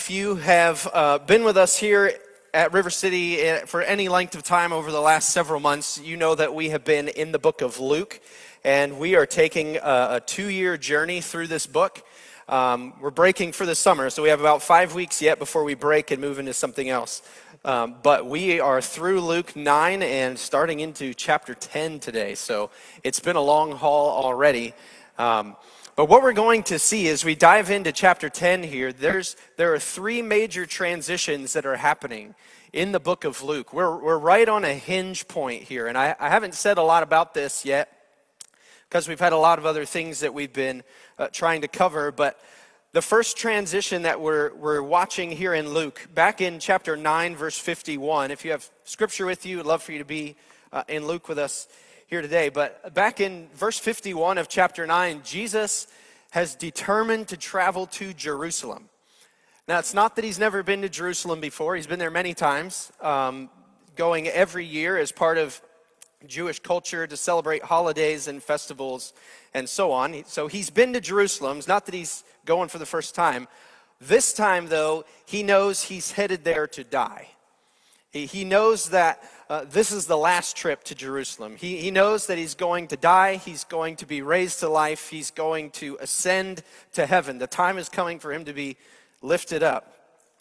If you have been with us here at River City for any length of time over the last several months, you know that we have been in the book of Luke, and we are taking a 2-year journey through this book. We're breaking for the summer, so we have about 5 weeks yet before we break and move into something else. But we are through Luke 9 and starting into chapter 10 today, so it's been a long haul already. But what we're going to see as we dive into chapter 10 here, there are 3 major transitions that are happening in the book of Luke. We're right on a hinge point here, and I haven't said a lot about this yet because we've had a lot of other things that we've been trying to cover. But the first transition that we're watching here in Luke, back in chapter 9, verse 51, if you have scripture with you, I'd love for you to be in Luke with us here today. But back in verse 51 of chapter 9, Jesus has determined to travel to Jerusalem. Now, it's not that he's never been to Jerusalem before. He's been there many times, going every year as part of Jewish culture to celebrate holidays and festivals and so on. So he's been to Jerusalem. It's not that he's going for the first time. This time, though, he knows he's headed there to die. He knows that this is the last trip to Jerusalem. He knows that he's going to die. He's going to be raised to life. He's going to ascend to heaven. The time is coming for him to be lifted up.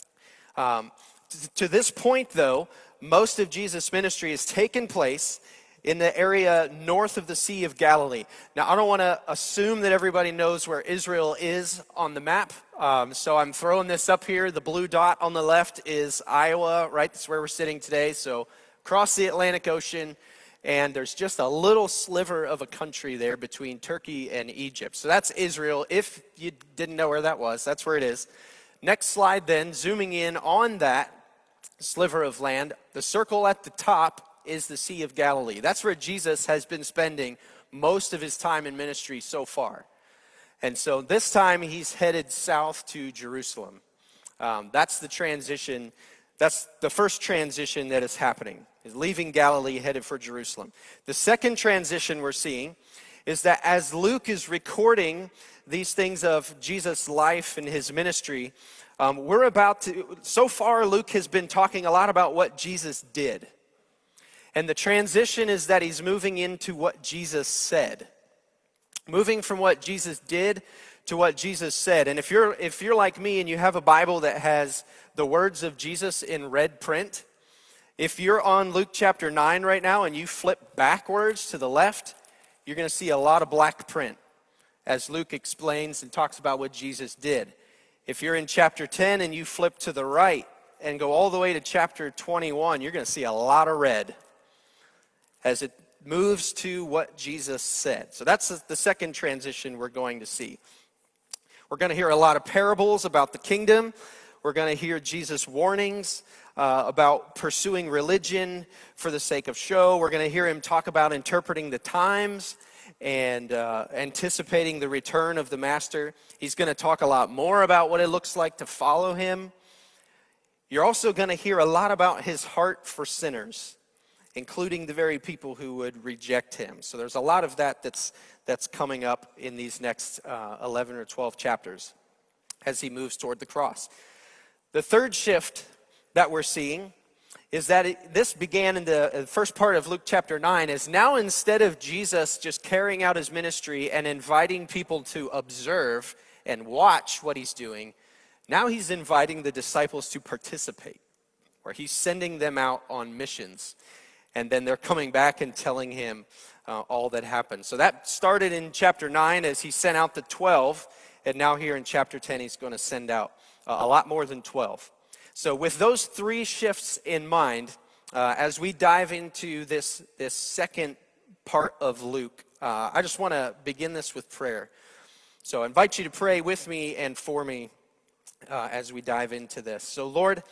To this point, though, most of Jesus' ministry has taken place in the area north of the Sea of Galilee. Now, I don't want to assume that everybody knows where Israel is on the map, so I'm throwing this up here. The blue dot on the left is Iowa, right? That's where we're sitting today. So across the Atlantic Ocean, and there's just a little sliver of a country there between Turkey and Egypt. So that's Israel. If you didn't know where that was, that's where it is. Next slide then, zooming in on that sliver of land, the circle at the top is the Sea of Galilee. That's where Jesus has been spending most of his time in ministry so far. And so this time he's headed south to Jerusalem. That's the transition. That's the first transition that is happening, is leaving Galilee, headed for Jerusalem. The second transition we're seeing is that as Luke is recording these things of Jesus' life and his ministry, so far Luke has been talking a lot about what Jesus did. And the transition is that he's moving into what Jesus said. Moving from what Jesus did to what Jesus said. And if you're like me and you have a Bible that has the words of Jesus in red print, if you're on Luke chapter 9 right now and you flip backwards to the left, you're going to see a lot of black print as Luke explains and talks about what Jesus did. If you're in chapter 10 and you flip to the right and go all the way to chapter 21, you're going to see a lot of red as it moves to what Jesus said. So that's the second transition we're going to see. We're going to hear a lot of parables about the kingdom. We're going to hear Jesus' warnings about pursuing religion for the sake of show. We're going to hear him talk about interpreting the times and anticipating the return of the master. He's going to talk a lot more about what it looks like to follow him. You're also going to hear a lot about his heart for sinners, including the very people who would reject him. So there's a lot of that's coming up in these next 11 or 12 chapters as he moves toward the cross. The third shift that we're seeing is that this began in the first part of Luke chapter 9, is now instead of Jesus just carrying out his ministry and inviting people to observe and watch what he's doing, now he's inviting the disciples to participate, or he's sending them out on missions. And then they're coming back and telling him all that happened. So that started in chapter 9 as he sent out the 12. And now here in chapter 10, he's going to send out a lot more than 12. So with those 3 shifts in mind, as we dive into this second part of Luke, I just want to begin this with prayer. So I invite you to pray with me and for me as we dive into this. So Lord,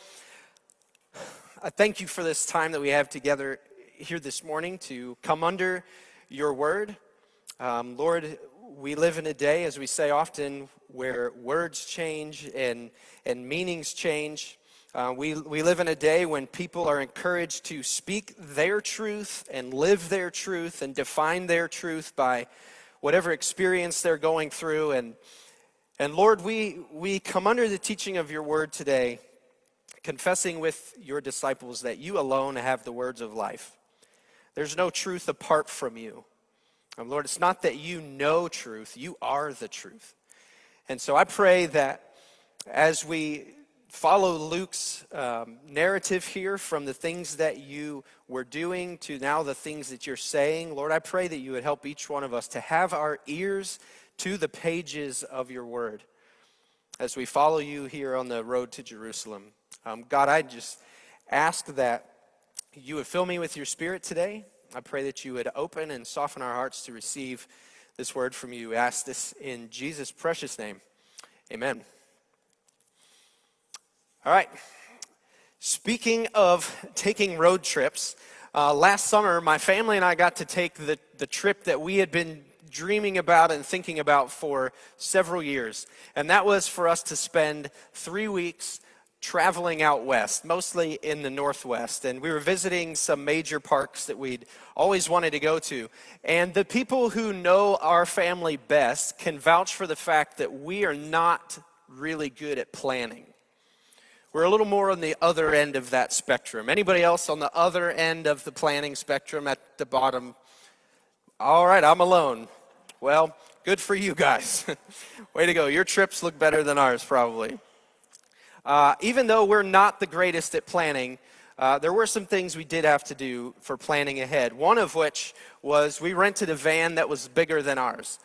I thank you for this time that we have together here this morning to come under your word. Lord, we live in a day, as we say often, where words change and meanings change. We live in a day when people are encouraged to speak their truth and live their truth and define their truth by whatever experience they're going through. And And Lord, we come under the teaching of your word today, confessing with your disciples that you alone have the words of life. There's no truth apart from you. And Lord, it's not that you know truth, you are the truth. And so I pray that as we follow Luke's narrative here, from the things that you were doing to now the things that you're saying, Lord, I pray that you would help each one of us to have our ears to the pages of your word as we follow you here on the road to Jerusalem. God, I just ask that you would fill me with your spirit today. I pray that you would open and soften our hearts to receive this word from you. I ask this in Jesus' precious name. Amen. All right. Speaking of taking road trips, last summer my family and I got to take the trip that we had been dreaming about and thinking about for several years. And that was for us to spend 3 weeks traveling out west, mostly in the Northwest. And we were visiting some major parks that we'd always wanted to go to. And the people who know our family best can vouch for the fact that we are not really good at planning. We're a little more on the other end of that spectrum. Anybody else on the other end of the planning spectrum at the bottom? All right, I'm alone. Well, good for you guys. Way to go. Your trips look better than ours, probably. Even though we're not the greatest at planning, there were some things we did have to do for planning ahead. One of which was we rented a van that was bigger than ours.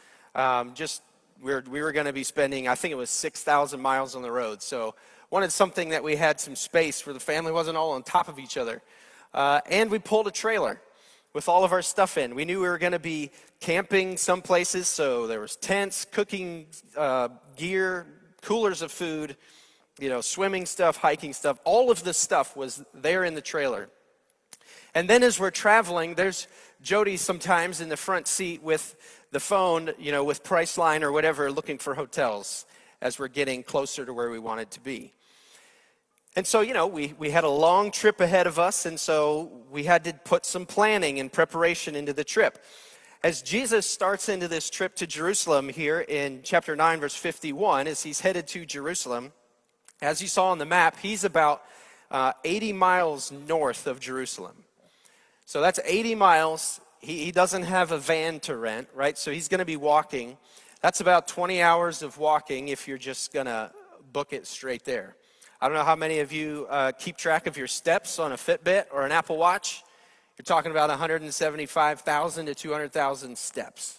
We were going to be spending, I think it was 6,000 miles on the road. So wanted something that we had some space where the family wasn't all on top of each other. And we pulled a trailer with all of our stuff in. We knew we were going to be camping some places, so there was tents, cooking gear, coolers of food, swimming stuff, hiking stuff. All of this stuff was there in the trailer. And then as we're traveling, there's Jody sometimes in the front seat with the phone, with Priceline or whatever, looking for hotels as we're getting closer to where we wanted to be. And so, we had a long trip ahead of us, and so we had to put some planning and preparation into the trip. As Jesus starts into this trip to Jerusalem here in chapter 9, verse 51, as he's headed to Jerusalem, as you saw on the map, he's about 80 miles north of Jerusalem. So that's 80 miles. He doesn't have a van to rent, right? So he's going to be walking. That's about 20 hours of walking if you're just going to book it straight there. I don't know how many of you keep track of your steps on a Fitbit or an Apple Watch. You're talking about 175,000 to 200,000 steps.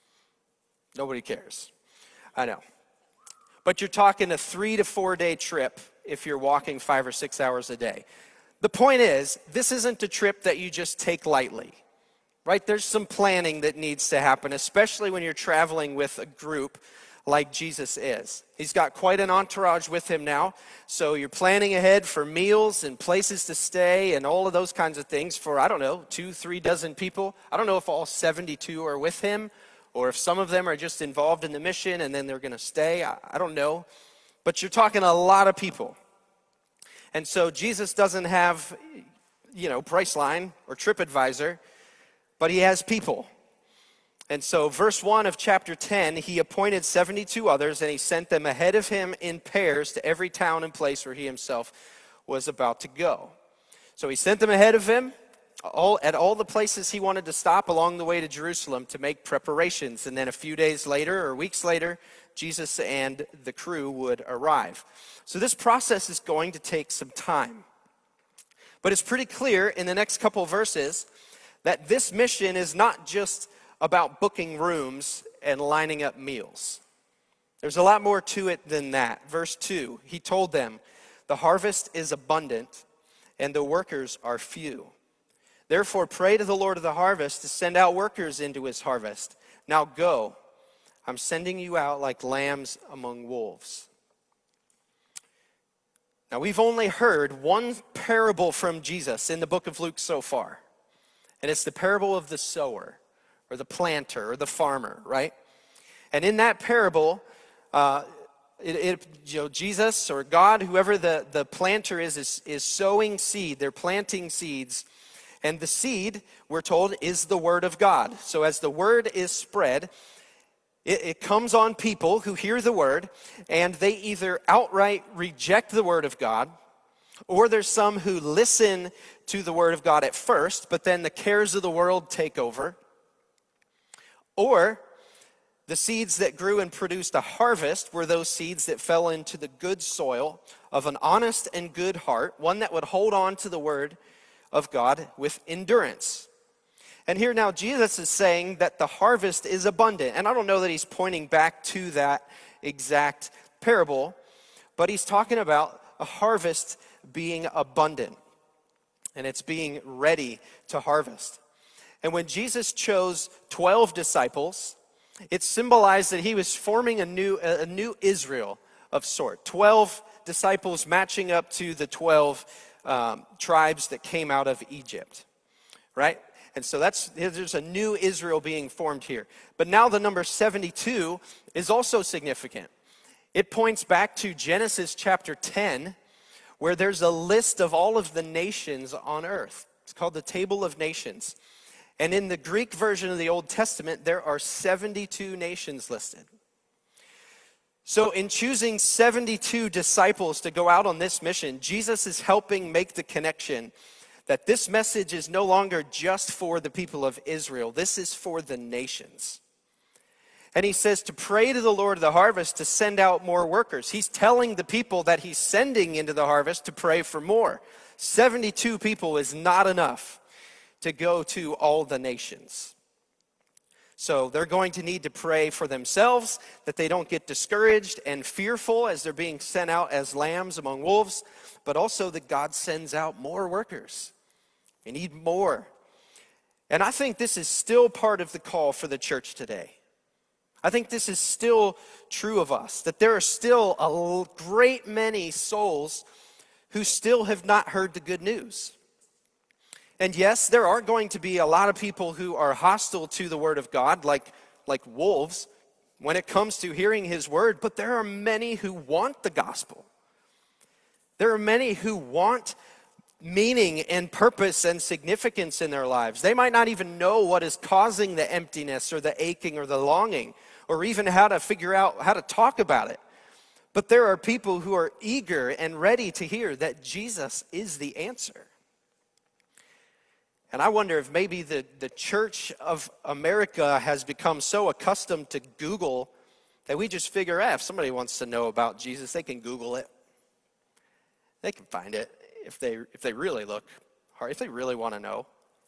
Nobody cares. I know. But you're talking a 3 to 4 day trip if you're walking 5 or 6 hours a day. The point is, this isn't a trip that you just take lightly, right? There's some planning that needs to happen, especially when you're traveling with a group like Jesus is. He's got quite an entourage with him now, so you're planning ahead for meals and places to stay and all of those kinds of things for, 2-3 dozen people. I don't know if all 72 are with him or if some of them are just involved in the mission and then they're going to stay. I don't know. But you're talking a lot of people. And so Jesus doesn't have, Priceline or TripAdvisor, but he has people. And so verse 1 of chapter 10, he appointed 72 others, and he sent them ahead of him in pairs to every town and place where he himself was about to go. So he sent them ahead of him at all the places he wanted to stop along the way to Jerusalem to make preparations. And then a few days later or weeks later, Jesus and the crew would arrive. So this process is going to take some time. But it's pretty clear in the next couple verses that this mission is not just about booking rooms and lining up meals. There's a lot more to it than that. Verse 2, he told them, "The harvest is abundant and the workers are few. Therefore pray to the Lord of the harvest to send out workers into his harvest. Now go, I'm sending you out like lambs among wolves." Now we've only heard one parable from Jesus in the book of Luke so far. And it's the parable of the sower, or the planter, or the farmer, right? And in that parable, Jesus or God, whoever the planter is sowing seed. They're planting seeds. And the seed, we're told, is the word of God. So as the word is spread, It comes on people who hear the word, and they either outright reject the word of God, or there's some who listen to the word of God at first, but then the cares of the world take over. Or the seeds that grew and produced a harvest were those seeds that fell into the good soil of an honest and good heart, one that would hold on to the word of God with endurance. And here now Jesus is saying that the harvest is abundant. And I don't know that he's pointing back to that exact parable, but he's talking about a harvest being abundant. And it's being ready to harvest. And when Jesus chose 12 disciples, it symbolized that he was forming a new Israel of sort. 12 disciples matching up to the 12 tribes that came out of Egypt, right? And so there's a new Israel being formed here. But now the number 72 is also significant. It points back to Genesis chapter 10, where there's a list of all of the nations on earth. It's called the Table of Nations. And in the Greek version of the Old Testament, there are 72 nations listed. So in choosing 72 disciples to go out on this mission, Jesus is helping make the connection that this message is no longer just for the people of Israel. This is for the nations. And he says to pray to the Lord of the harvest to send out more workers. He's telling the people that he's sending into the harvest to pray for more. 72 people is not enough to go to all the nations. So they're going to need to pray for themselves, that they don't get discouraged and fearful as they're being sent out as lambs among wolves, but also that God sends out more workers. We need more. And I think this is still part of the call for the church today. I think this is still true of us, that there are still a great many souls who still have not heard the good news. And yes, there are going to be a lot of people who are hostile to the word of God, like wolves, when it comes to hearing his word, but there are many who want the gospel. There are many who want meaning and purpose and significance in their lives. They might not even know what is causing the emptiness or the aching or the longing, or even how to figure out how to talk about it. But there are people who are eager and ready to hear that Jesus is the answer. And I wonder if maybe the Church of America has become so accustomed to Google that we just figure, if somebody wants to know about Jesus, they can Google it. They can find it if they really look hard, if they really want to know.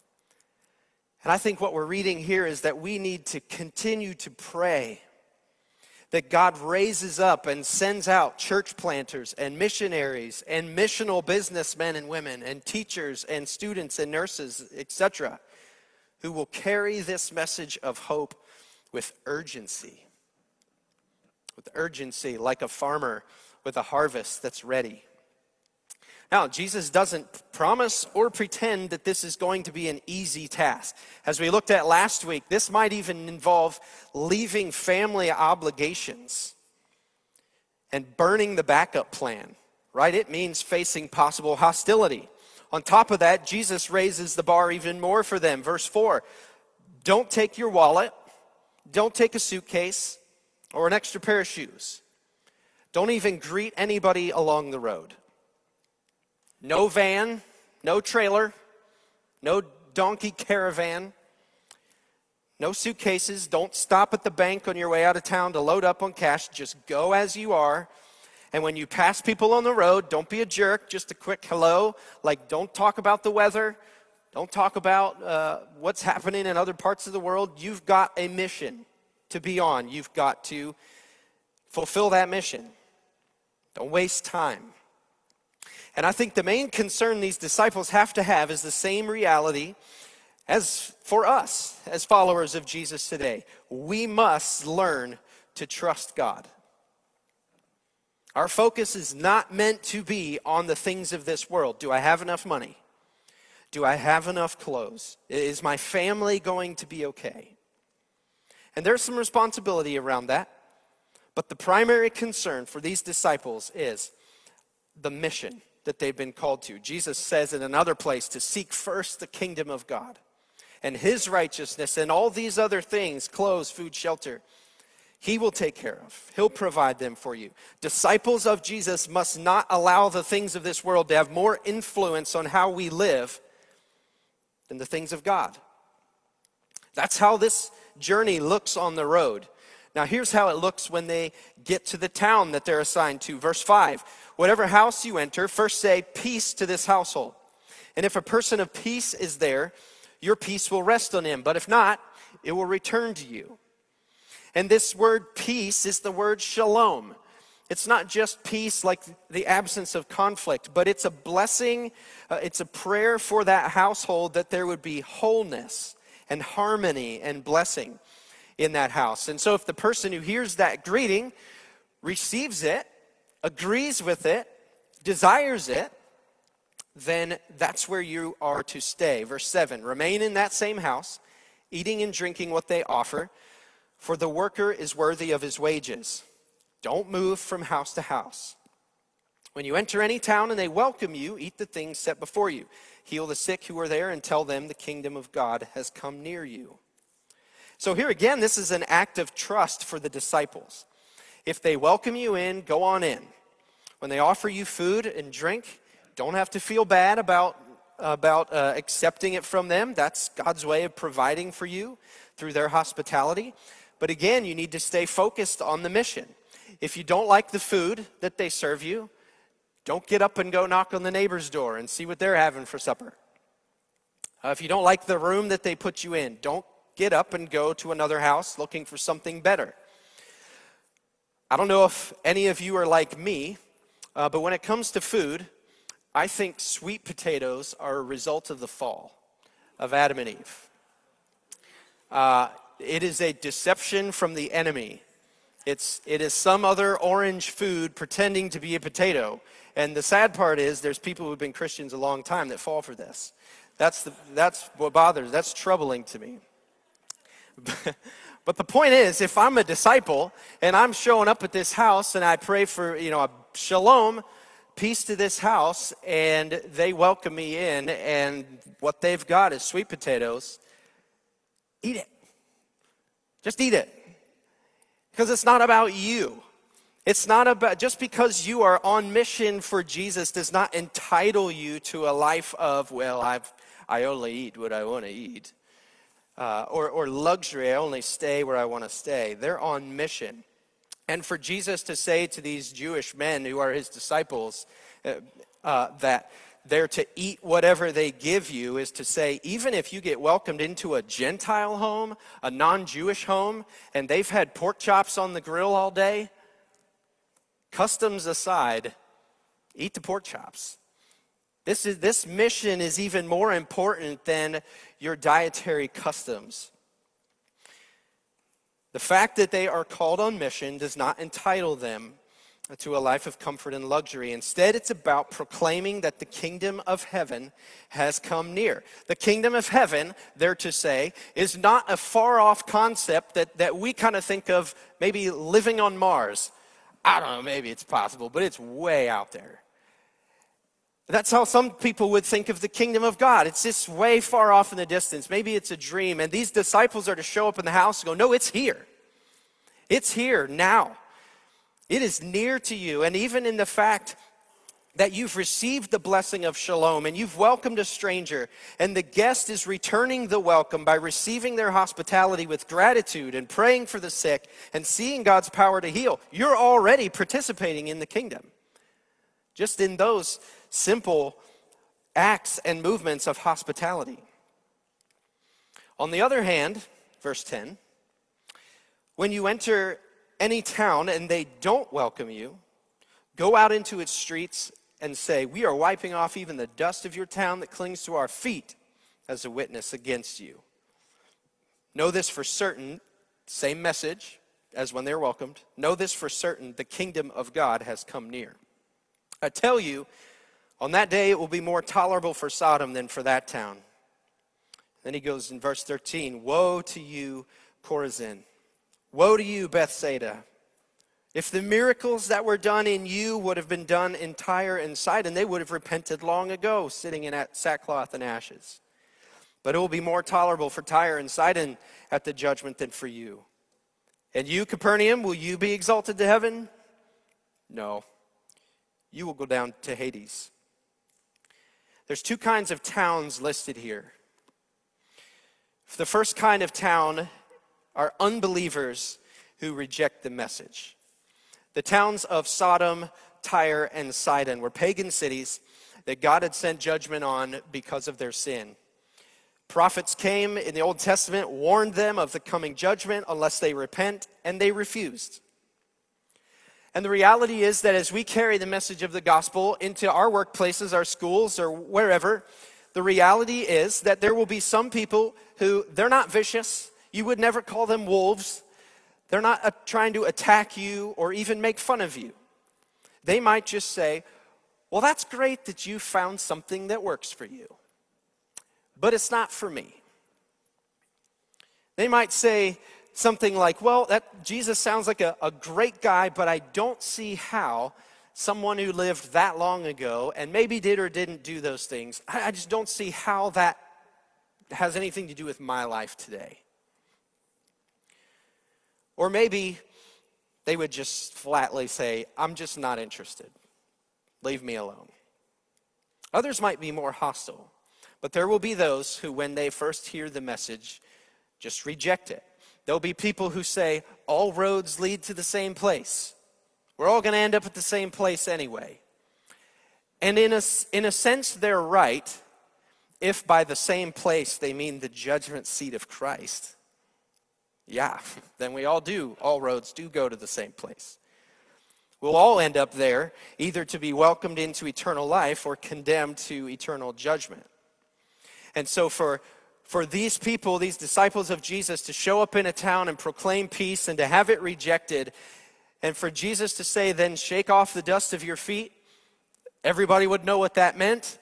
And I think what we're reading here is that we need to continue to pray that God raises up and sends out church planters and missionaries and missional businessmen and women and teachers and students and nurses, etc., who will carry this message of hope with urgency. With urgency, like a farmer with a harvest that's ready. Now, Jesus doesn't promise or pretend that this is going to be an easy task. As we looked at last week, this might even involve leaving family obligations and burning the backup plan, right? It means facing possible hostility. On top of that, Jesus raises the bar even more for them. Verse 4, don't take your wallet, don't take a suitcase or an extra pair of shoes. Don't even greet anybody along the road. No van, no trailer, no donkey caravan, no suitcases. Don't stop at the bank on your way out of town to load up on cash. Just go as you are. And when you pass people on the road, don't be a jerk. Just a quick hello. Like, don't talk about the weather. Don't talk about what's happening in other parts of the world. You've got a mission to be on. You've got to fulfill that mission. Don't waste time. And I think the main concern these disciples have to have is the same reality as for us as followers of Jesus today. We must learn to trust God. Our focus is not meant to be on the things of this world. Do I have enough money? Do I have enough clothes? Is my family going to be okay? And there's some responsibility around that. But the primary concern for these disciples is the mission that they've been called to. Jesus says in another place to seek first the kingdom of God and his righteousness, and all these other things, clothes, food, shelter, He will take care of. He'll provide them for you. Disciples of Jesus must not allow the things of this world to have more influence on how we live than the things of God. That's how this journey looks on the road. Now here's how it looks when they get to the town that they're assigned to. Verse 5, whatever house you enter, first say, peace to this household. And if a person of peace is there, your peace will rest on him. But if not, it will return to you. And this word peace is the word shalom. It's not just peace like the absence of conflict, but it's a blessing, it's a prayer for that household that there would be wholeness and harmony and blessing in that house. And so if the person who hears that greeting receives it, agrees with it, desires it, then that's where you are to stay. Verse 7, remain in that same house, eating and drinking what they offer, for the worker is worthy of his wages. Don't move from house to house. When you enter any town and they welcome you, eat the things set before you. Heal the sick who are there and tell them the kingdom of God has come near you. So here again, this is an act of trust for the disciples. If they welcome you in, go on in. When they offer you food and drink, don't have to feel bad about accepting it from them. That's God's way of providing for you through their hospitality. But again, you need to stay focused on the mission. If you don't like the food that they serve you, don't get up and go knock on the neighbor's door and see what they're having for supper. If you don't like the room that they put you in, don't get up and go to another house looking for something better. I don't know if any of you are like me, but when it comes to food, I think sweet potatoes are a result of the fall of Adam and Eve. It is a deception from the enemy. It is some other orange food pretending to be a potato. And the sad part is there's people who've been Christians a long time that fall for this. That's what bothers, that's troubling to me. But the point is, if I'm a disciple and I'm showing up at this house and I pray for, a shalom, peace to this house, and they welcome me in, and what they've got is sweet potatoes, eat it. Just eat it. Because it's not about you. It's not about, just because you are on mission for Jesus does not entitle you to a life of, I only eat what I want to eat. Or luxury, I only stay where I want to stay. They're on mission. And for Jesus to say to these Jewish men who are his disciples that they're to eat whatever they give you is to say, even if you get welcomed into a Gentile home, a non-Jewish home, and they've had pork chops on the grill all day, customs aside, eat the pork chops. This mission is even more important than your dietary customs. The fact that they are called on mission does not entitle them to a life of comfort and luxury. Instead, it's about proclaiming that the kingdom of heaven has come near. The kingdom of heaven, they're to say, is not a far-off concept that we kind of think of maybe living on Mars. I don't know, maybe it's possible, but it's way out there. That's how some people would think of the kingdom of God. It's just way far off in the distance. Maybe it's a dream. And these disciples are to show up in the house and go, no, it's here. It's here now. It is near to you. And even in the fact that you've received the blessing of shalom and you've welcomed a stranger and the guest is returning the welcome by receiving their hospitality with gratitude and praying for the sick and seeing God's power to heal, you're already participating in the kingdom. Just in those simple acts and movements of hospitality. On the other hand, verse 10, when you enter any town and they don't welcome you, go out into its streets and say, we are wiping off even the dust of your town that clings to our feet as a witness against you. Know this for certain, same message as when they're welcomed. Know this for certain, the kingdom of God has come near. I tell you, on that day it will be more tolerable for Sodom than for that town. Then he goes in verse 13, woe to you, Chorazin. Woe to you, Bethsaida. If the miracles that were done in you would have been done in Tyre and Sidon, they would have repented long ago, sitting in sackcloth and ashes. But it will be more tolerable for Tyre and Sidon at the judgment than for you. And you, Capernaum, will you be exalted to heaven? No. You will go down to Hades. There's two kinds of towns listed here. The first kind of town are unbelievers who reject the message. The towns of Sodom, Tyre, and Sidon were pagan cities that God had sent judgment on because of their sin. Prophets came in the Old Testament, warned them of the coming judgment unless they repent, and they refused. And the reality is that as we carry the message of the gospel into our workplaces, our schools, or wherever, the reality is that there will be some people who, they're not vicious. You would never call them wolves. They're not trying to attack you or even make fun of you. They might just say, well, that's great that you found something that works for you, but it's not for me. They might say something like, well, that Jesus sounds like a great guy, but I don't see how someone who lived that long ago and maybe did or didn't do those things, I just don't see how that has anything to do with my life today. Or maybe they would just flatly say, I'm just not interested. Leave me alone. Others might be more hostile, but there will be those who, when they first hear the message, just reject it. There'll be people who say, all roads lead to the same place. We're all going to end up at the same place anyway. And in a sense, they're right, if by the same place they mean the judgment seat of Christ. Yeah, then we all roads do go to the same place. We'll all end up there, either to be welcomed into eternal life or condemned to eternal judgment. And so for these people, these disciples of Jesus, to show up in a town and proclaim peace and to have it rejected, and for Jesus to say, then shake off the dust of your feet, everybody would know what that meant.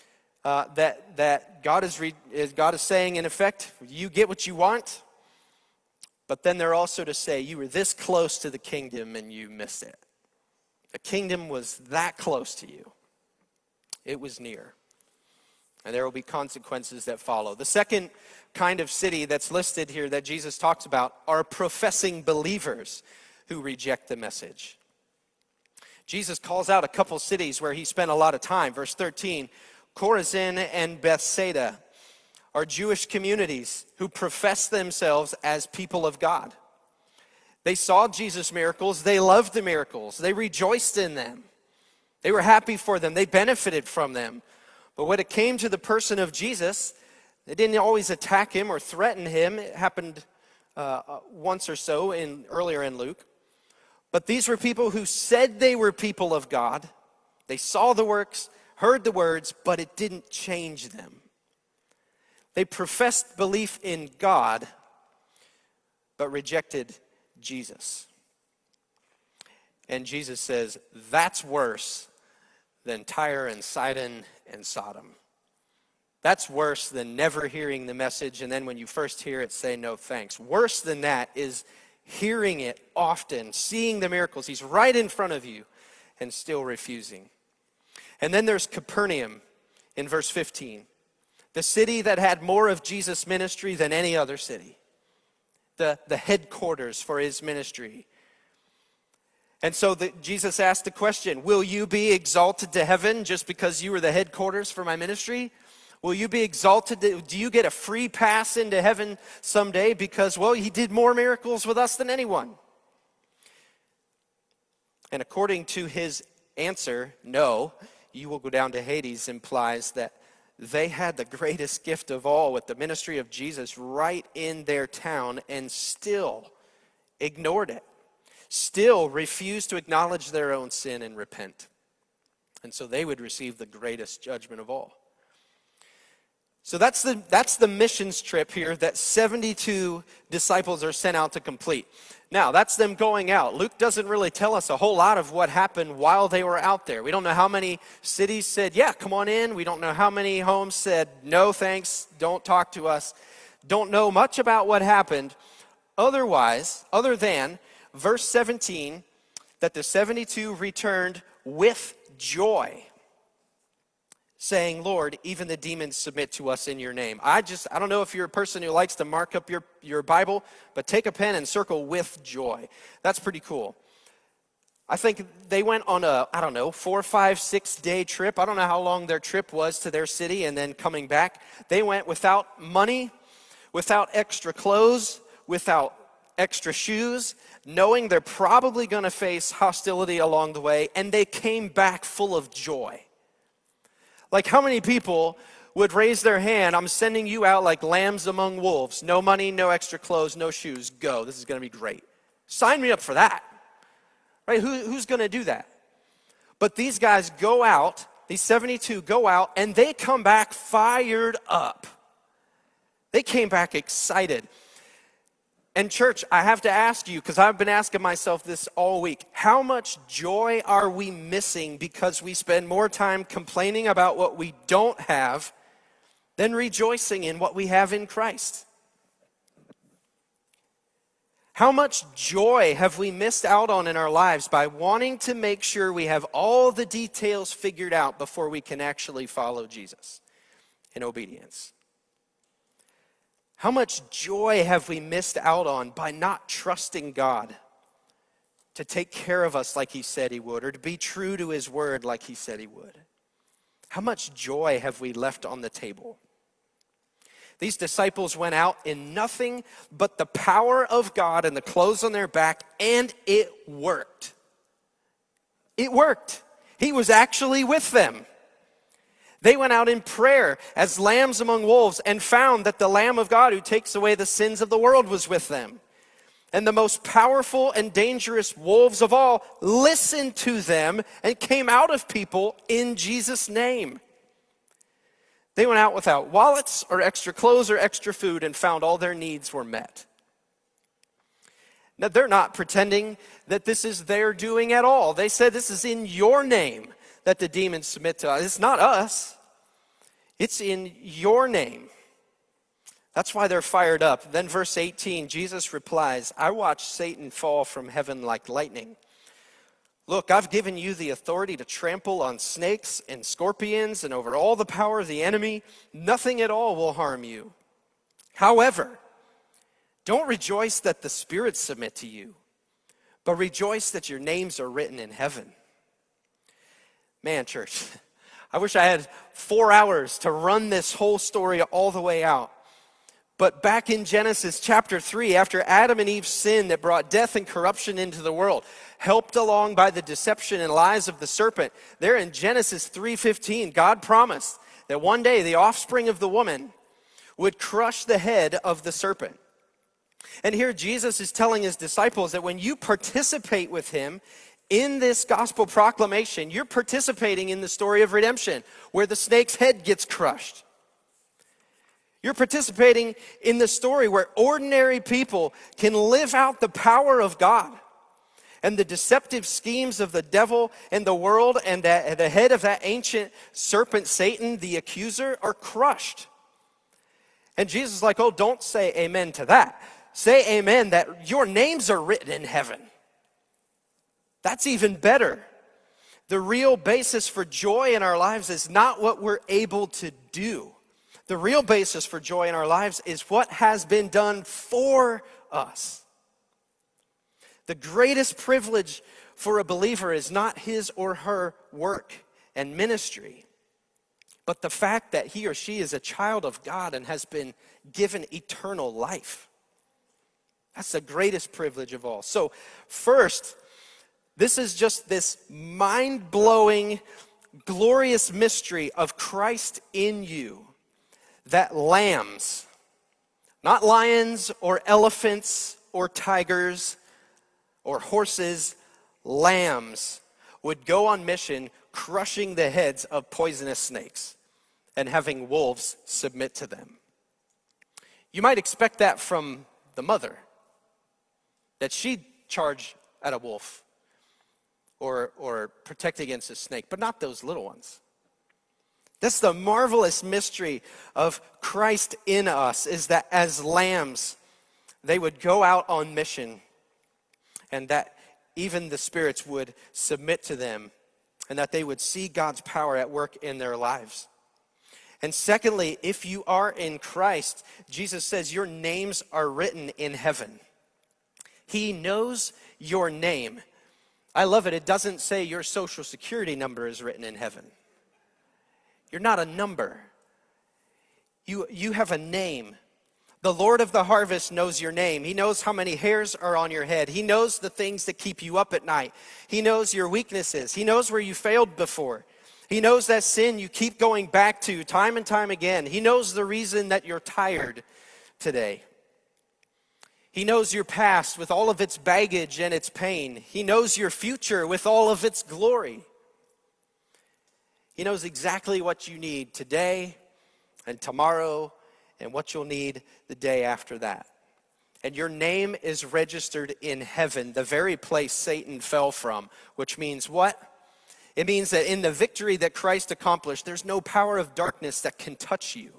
That God is saying, in effect, you get what you want. But then they're also to say, you were this close to the kingdom and you missed it. The kingdom was that close to you. It was near. And there will be consequences that follow. The second kind of city that's listed here that Jesus talks about are professing believers who reject the message. Jesus calls out a couple cities where he spent a lot of time. Verse 13, Chorazin and Bethsaida are Jewish communities who profess themselves as people of God. They saw Jesus' miracles. They loved the miracles. They rejoiced in them. They were happy for them. They benefited from them. But when it came to the person of Jesus, they didn't always attack him or threaten him. It happened once or so earlier in Luke. But these were people who said they were people of God. They saw the works, heard the words, but it didn't change them. They professed belief in God, but rejected Jesus. And Jesus says, that's worse than Tyre and Sidon and Sodom. That's worse than never hearing the message, and then when you first hear it, say no thanks. Worse than that is hearing it often, seeing the miracles. He's right in front of you and still refusing. And then there's Capernaum in verse 15. The city that had more of Jesus' ministry than any other city. The headquarters for his ministry. And so Jesus asked the question, will you be exalted to heaven just because you were the headquarters for my ministry? Will you be exalted? Do you get a free pass into heaven someday because, well, he did more miracles with us than anyone? And according to his answer, no, you will go down to Hades, implies that they had the greatest gift of all with the ministry of Jesus right in their town and still ignored it. Still refused to acknowledge their own sin and repent. And so they would receive the greatest judgment of all. So that's the missions trip here that 72 disciples are sent out to complete. Now, that's them going out. Luke doesn't really tell us a whole lot of what happened while they were out there. We don't know how many cities said, yeah, come on in. We don't know how many homes said, no thanks, don't talk to us. Don't know much about what happened. Other than verse 17, that the 72 returned with joy, saying, Lord, even the demons submit to us in your name. I don't know if you're a person who likes to mark up your Bible, but take a pen and circle with joy. That's pretty cool. I think they went on a, 4, 5, 6 day trip. I don't know how long their trip was to their city and then coming back. They went without money, without extra clothes, without extra shoes, knowing they're probably going to face hostility along the way, and they came back full of joy. Like, how many people would raise their hand, I'm sending you out like lambs among wolves. No money, no extra clothes, no shoes. Go. This is going to be great. Sign me up for that. Right? Who's going to do that? But these guys go out, these 72 go out, and they come back fired up. They came back excited. And church, I have to ask you, because I've been asking myself this all week, how much joy are we missing because we spend more time complaining about what we don't have than rejoicing in what we have in Christ? How much joy have we missed out on in our lives by wanting to make sure we have all the details figured out before we can actually follow Jesus in obedience? How much joy have we missed out on by not trusting God to take care of us like he said he would, or to be true to his word like he said he would? How much joy have we left on the table? These disciples went out in nothing but the power of God and the clothes on their back, and it worked. It worked. He was actually with them. They went out in prayer as lambs among wolves and found that the Lamb of God who takes away the sins of the world was with them. And the most powerful and dangerous wolves of all listened to them and came out of people in Jesus' name. They went out without wallets or extra clothes or extra food and found all their needs were met. Now, they're not pretending that this is their doing at all. They said, this is in your name that the demons submit to us. It's not us. It's in your name. That's why they're fired up. Then verse 18, Jesus replies, I watched Satan fall from heaven like lightning. Look, I've given you the authority to trample on snakes and scorpions and over all the power of the enemy. Nothing at all will harm you. However, don't rejoice that the spirits submit to you, but rejoice that your names are written in heaven. Man, church, I wish I had 4 hours to run this whole story all the way out. But back in Genesis chapter 3, after Adam and Eve's sin that brought death and corruption into the world, helped along by the deception and lies of the serpent, there in Genesis 3:15, God promised that one day the offspring of the woman would crush the head of the serpent. And here Jesus is telling his disciples that when you participate with him in this gospel proclamation, you're participating in the story of redemption, where the snake's head gets crushed. You're participating in the story where ordinary people can live out the power of God. And the deceptive schemes of the devil and the world and the head of that ancient serpent, Satan, the accuser, are crushed. And Jesus is like, oh, don't say amen to that. Say amen that your names are written in heaven. That's even better. The real basis for joy in our lives is not what we're able to do. The real basis for joy in our lives is what has been done for us. The greatest privilege for a believer is not his or her work and ministry, but the fact that he or she is a child of God and has been given eternal life. That's the greatest privilege of all. So first, this is just this mind-blowing, glorious mystery of Christ in you, that lambs, not lions or elephants or tigers or horses, lambs would go on mission crushing the heads of poisonous snakes and having wolves submit to them. You might expect that from the mother, that she'd charge at a wolf or protect against a snake, but not those little ones. That's the marvelous mystery of Christ in us, is that as lambs, they would go out on mission and that even the spirits would submit to them and that they would see God's power at work in their lives. And secondly, if you are in Christ, Jesus says your names are written in heaven. He knows your name. I love it. It doesn't say your social security number is written in heaven. You're not a number. You have a name. The Lord of the harvest knows your name. He knows how many hairs are on your head. He knows the things that keep you up at night. He knows your weaknesses. He knows where you failed before. He knows that sin you keep going back to time and time again. He knows the reason that you're tired today. He knows your past with all of its baggage and its pain. He knows your future with all of its glory. He knows exactly what you need today and tomorrow and what you'll need the day after that. And your name is registered in heaven, the very place Satan fell from, which means what? It means that in the victory that Christ accomplished, there's no power of darkness that can touch you.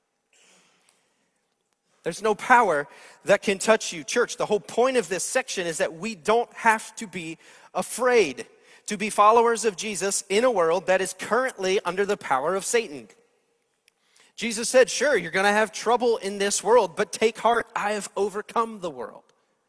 There's no power that can touch you. Church, the whole point of this section is that we don't have to be afraid to be followers of Jesus in a world that is currently under the power of Satan. Jesus said, sure, you're going to have trouble in this world, but take heart, I have overcome the world.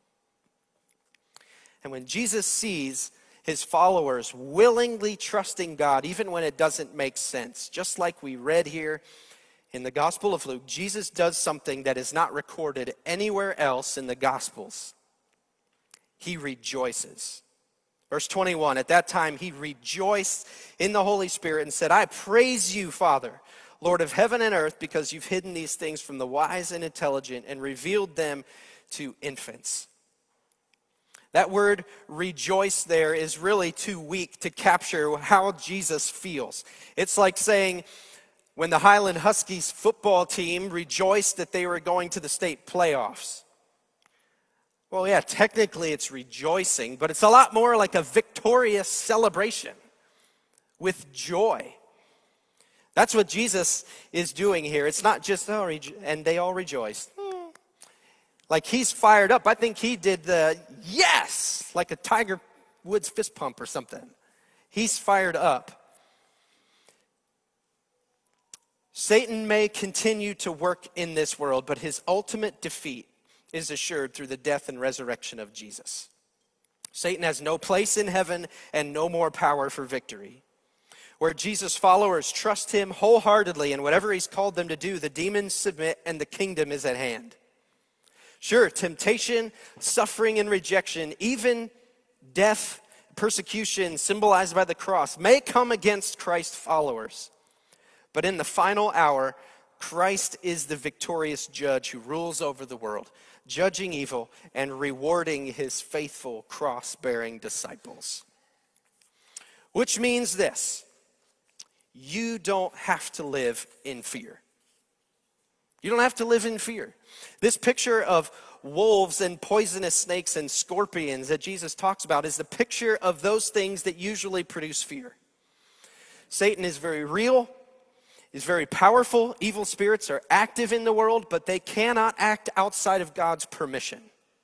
And when Jesus sees his followers willingly trusting God, even when it doesn't make sense, just like we read here in the Gospel of Luke, Jesus does something that is not recorded anywhere else in the Gospels. He rejoices. Verse 21, at that time he rejoiced in the Holy Spirit and said, I praise you, Father, Lord of heaven and earth, because you've hidden these things from the wise and intelligent and revealed them to infants. That word rejoice there is really too weak to capture how Jesus feels. It's like saying, when the Highland Huskies football team rejoiced that they were going to the state playoffs. Well, yeah, technically it's rejoicing, but it's a lot more like a victorious celebration with joy. That's what Jesus is doing here. It's not just, and they all rejoiced. Like he's fired up. I think he did the yes, like a Tiger Woods fist pump or something. He's fired up. Satan may continue to work in this world, but his ultimate defeat is assured through the death and resurrection of Jesus. Satan has no place in heaven and no more power for victory. Where Jesus' followers trust him wholeheartedly in whatever he's called them to do, the demons submit and the kingdom is at hand. Sure, temptation, suffering, and rejection, even death, persecution symbolized by the cross, may come against Christ's followers. But in the final hour, Christ is the victorious judge who rules over the world, judging evil and rewarding his faithful cross-bearing disciples. Which means this: you don't have to live in fear. You don't have to live in fear. This picture of wolves and poisonous snakes and scorpions that Jesus talks about is the picture of those things that usually produce fear. Satan is very real, is very powerful. Evil spirits are active in the world, but they cannot act outside of God's permission.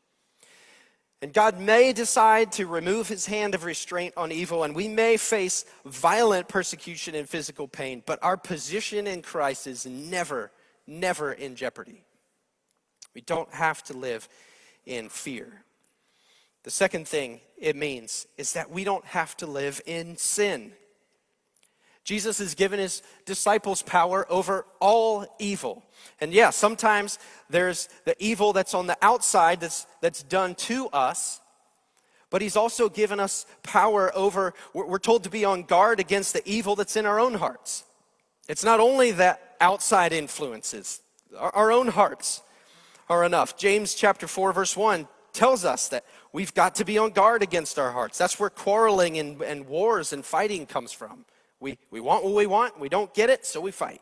And God may decide to remove his hand of restraint on evil, and we may face violent persecution and physical pain, but our position in Christ is never in jeopardy. We don't have to live in fear. The second thing it means is that we don't have to live in sin. Jesus has given his disciples power over all evil. And yeah, sometimes there's the evil that's on the outside that's done to us, but he's also given us power over, we're told to be on guard against the evil that's in our own hearts. It's not only that outside influences, our own hearts are enough. James chapter 4 verse 1 tells us that we've got to be on guard against our hearts. That's where quarreling and wars and fighting comes from. We want what we want, we don't get it, so we fight.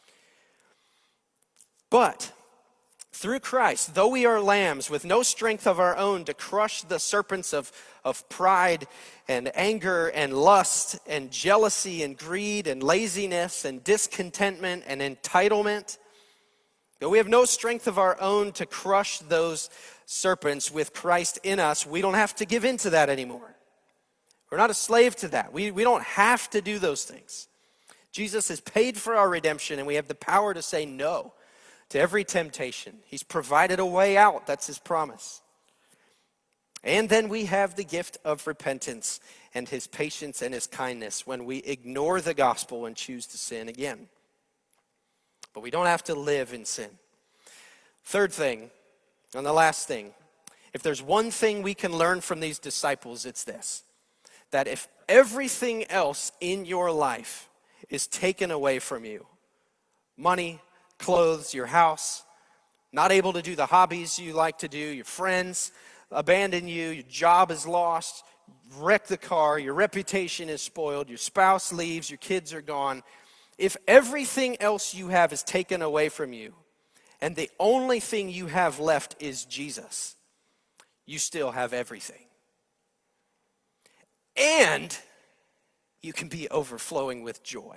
But through Christ, though we are lambs with no strength of our own to crush the serpents of pride and anger and lust and jealousy and greed and laziness and discontentment and entitlement, though we have no strength of our own to crush those serpents, with Christ in us, we don't have to give in to that anymore. We're not a slave to that. We don't have to do those things. Jesus has paid for our redemption, and we have the power to say no to every temptation. He's provided a way out. That's his promise. And then we have the gift of repentance and his patience and his kindness when we ignore the gospel and choose to sin again. But we don't have to live in sin. Third thing, and the last thing, if there's one thing we can learn from these disciples, it's this: that if everything else in your life is taken away from you, money, clothes, your house, not able to do the hobbies you like to do, your friends abandon you, your job is lost, wreck the car, your reputation is spoiled, your spouse leaves, your kids are gone. If everything else you have is taken away from you, and the only thing you have left is Jesus, you still have everything. And you can be overflowing with joy.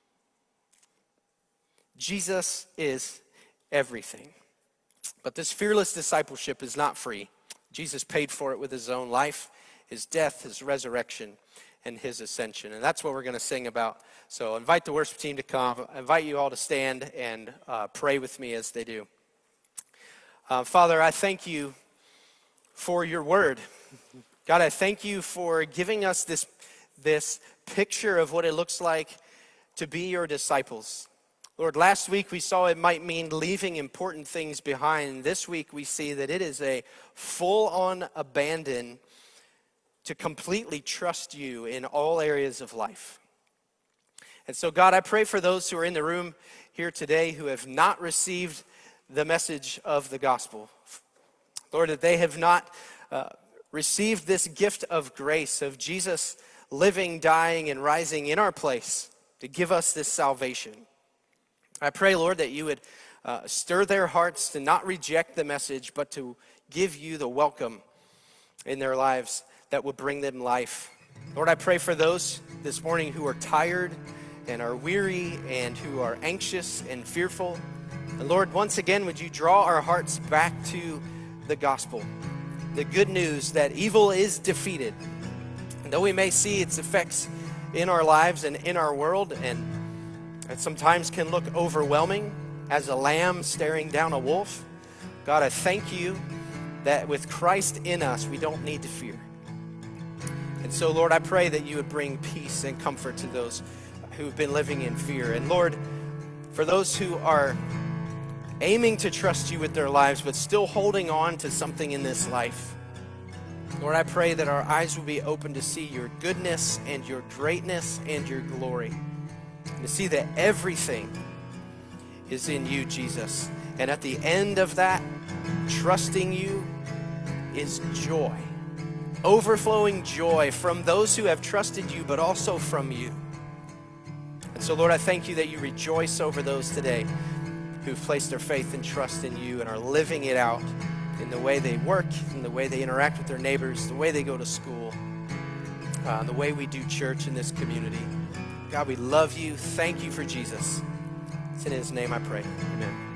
Jesus is everything. But this fearless discipleship is not free. Jesus paid for it with his own life, his death, his resurrection, and his ascension. And that's what we're going to sing about. So I invite the worship team to come. I invite you all to stand and pray with me as they do. Father, I thank you for your word. God, I thank you for giving us this picture of what it looks like to be your disciples. Lord, last week we saw it might mean leaving important things behind. This week we see that it is a full-on abandon to completely trust you in all areas of life. And so, God, I pray for those who are in the room here today who have not received the message of the gospel. Lord, that they have not received this gift of grace, of Jesus living, dying, and rising in our place to give us this salvation. I pray, Lord, that you would stir their hearts to not reject the message, but to give you the welcome in their lives that would bring them life. Lord, I pray for those this morning who are tired and are weary and who are anxious and fearful. And Lord, once again, would you draw our hearts back to the gospel, the good news that evil is defeated. And though we may see its effects in our lives and in our world, and it sometimes can look overwhelming as a lamb staring down a wolf, God, I thank you that with Christ in us, we don't need to fear. And so, Lord, I pray that you would bring peace and comfort to those who've been living in fear. And Lord, for those who are aiming to trust you with their lives, but still holding on to something in this life, Lord, I pray that our eyes will be open to see your goodness and your greatness and your glory, and to see that everything is in you, Jesus. And at the end of that, trusting you is joy, overflowing joy from those who have trusted you, but also from you. And so, Lord, I thank you that you rejoice over those today who've placed their faith and trust in you and are living it out in the way they work, in the way they interact with their neighbors, the way they go to school, the way we do church in this community. God, we love you. Thank you for Jesus. It's in his name I pray. Amen.